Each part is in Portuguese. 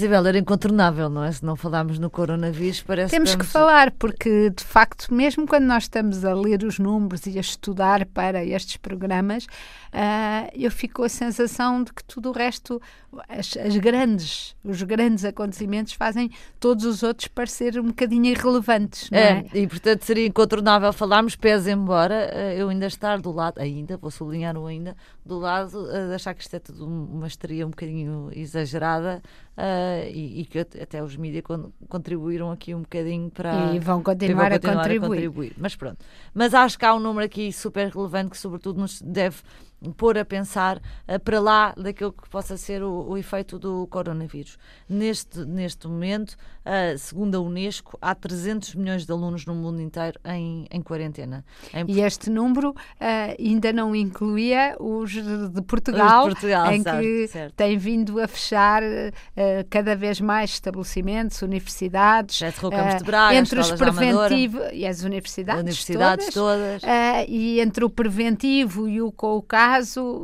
Isabel, era incontornável, não é? Se não falarmos no coronavírus, parece Temos que falar, porque de facto, mesmo quando nós estamos a ler os números e a estudar para estes programas, eu fico com a sensação de que tudo o resto, os grandes acontecimentos fazem todos os outros parecer um bocadinho irrelevantes, não é? E portanto seria incontornável falarmos, pese embora eu ainda estar do lado, vou sublinhar o ainda, do lado de achar que isto é tudo uma histeria um bocadinho exagerada, e que até os mídias contribuíram aqui um bocadinho para... E vão continuar a contribuir. Mas pronto. Mas acho que há um número aqui super relevante que sobretudo nos deve pôr a pensar para lá daquilo que possa ser o efeito do coronavírus. Neste momento, segundo a Unesco, há 300 milhões de alunos no mundo inteiro em quarentena. E este número ainda não incluía os de Portugal, em que tem vindo a fechar cada vez mais estabelecimentos, universidades, de Braga, entre os preventivos e as universidades todas. E entre o preventivo e o com o caso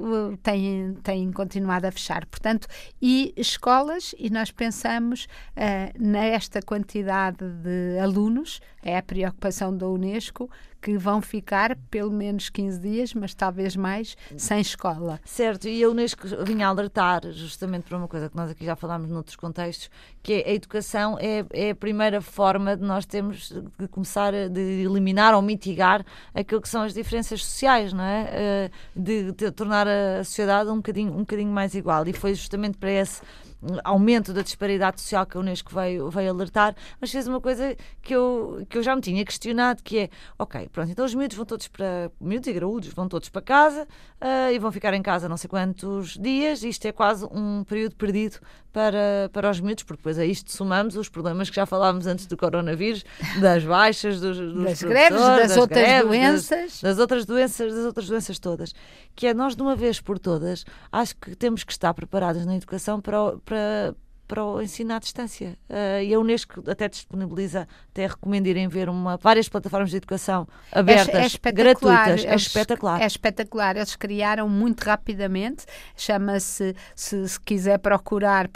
têm continuado a fechar. Portanto, e escolas, e nós pensamos nesta quantidade de alunos, é a preocupação da Unesco, que vão ficar pelo menos 15 dias, mas talvez mais, sem escola. Certo, e a Unesco vinha alertar justamente para uma coisa que nós aqui já falámos noutros contextos, que é a educação é a primeira forma de nós termos de começar a eliminar ou mitigar aquilo que são as diferenças sociais, não é? De tornar a sociedade um bocadinho mais igual, e foi justamente para esse aumento da disparidade social que a Unesco veio alertar, mas fez uma coisa que eu já me tinha questionado, que é, ok, pronto, então os miúdos e graúdos vão todos para casa e vão ficar em casa não sei quantos dias, isto é quase um período perdido para os miúdos, porque depois a isto somamos os problemas que já falávamos antes do coronavírus, das baixas, das greves, das outras doenças todas, que é nós de uma vez por todas, acho que temos que estar preparados na educação para o ensino à distância. E a Unesco até disponibiliza, até recomendo irem ver várias plataformas de educação abertas, gratuitas. É espetacular. É espetacular. Eles criaram muito rapidamente, chama-se, se quiser procura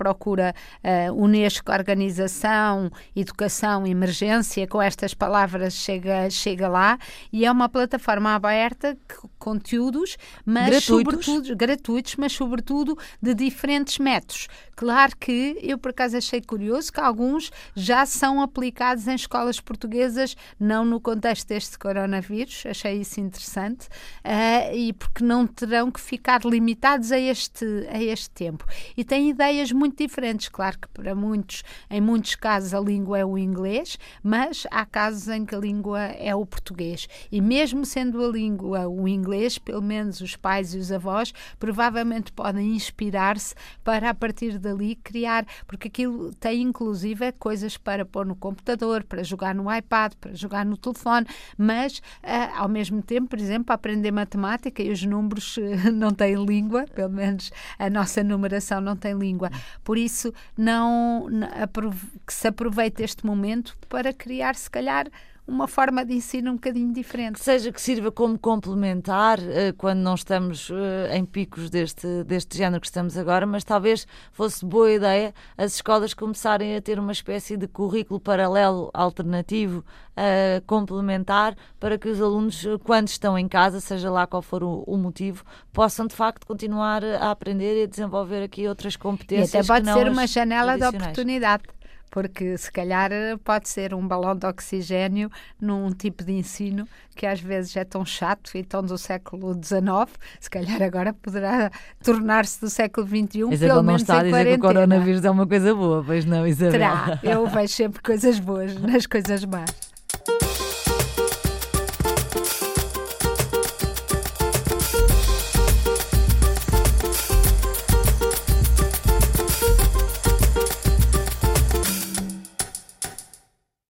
Unesco Organização, Educação, Emergência, com estas palavras chega lá, e é uma plataforma aberta, conteúdos, mas gratuitos, mas sobretudo de diferentes métodos. Claro que eu, por acaso, achei curioso que alguns já são aplicados em escolas portuguesas, não no contexto deste coronavírus, achei isso interessante, e porque não terão que ficar limitados a este tempo. E tem ideias muito diferentes, claro que em muitos casos a língua é o inglês, mas há casos em que a língua é o português. E mesmo sendo a língua o inglês, pelo menos os pais e os avós provavelmente podem inspirar-se para, a partir dali, criar, porque aquilo tem inclusive coisas para pôr no computador, para jogar no iPad, para jogar no telefone, mas ao mesmo tempo, por exemplo, aprender matemática, e os números não têm língua, pelo menos a nossa numeração não tem língua. Por isso, que se aproveite este momento para criar, se calhar, uma forma de ensino um bocadinho diferente. Que sirva como complementar quando não estamos em picos deste género que estamos agora, mas talvez fosse boa ideia as escolas começarem a ter uma espécie de currículo paralelo alternativo complementar, para que os alunos, quando estão em casa, seja lá qual for o motivo, possam de facto continuar a aprender e a desenvolver aqui outras competências. E até pode ser uma janela de oportunidade. Porque se calhar pode ser um balão de oxigénio num tipo de ensino que às vezes é tão chato e tão do século XIX, se calhar agora poderá tornar-se do século XXI, pelo menos em quarentena. Não está a dizer que o coronavírus é uma coisa boa, pois não, Isabel? Eu vejo sempre coisas boas nas coisas más.